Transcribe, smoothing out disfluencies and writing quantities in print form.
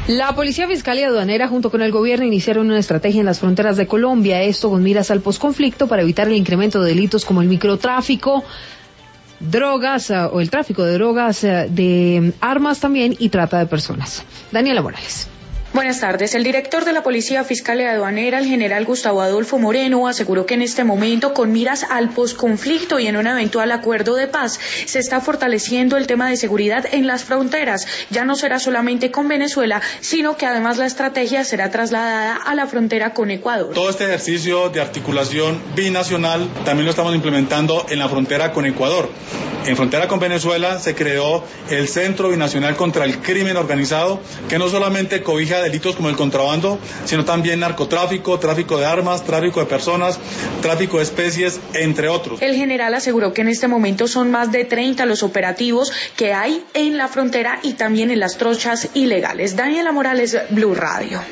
La Policía Fiscal y Aduanera junto con el gobierno iniciaron una estrategia en las fronteras de Colombia, esto con miras al posconflicto para evitar el incremento de delitos como el microtráfico, drogas o el tráfico de drogas, de armas también y trata de personas. Daniela Morales. Buenas tardes. El director de la Policía Fiscal y Aduanera, el general Gustavo Adolfo Moreno, aseguró que en este momento, con miras al posconflicto y en un eventual acuerdo de paz, se está fortaleciendo el tema de seguridad en las fronteras. Ya no será solamente con Venezuela, sino que además la estrategia será trasladada a la frontera con Ecuador. Todo este ejercicio de articulación binacional también lo estamos implementando en la frontera con Ecuador. En frontera con Venezuela se creó el Centro Binacional contra el Crimen Organizado, que no solamente cobija delitos como el contrabando, sino también narcotráfico, tráfico de armas, tráfico de personas, tráfico de especies, entre otros. El general aseguró que en este momento son más de 30 los operativos que hay en la frontera y también en las trochas ilegales. Daniela Morales, Blue Radio.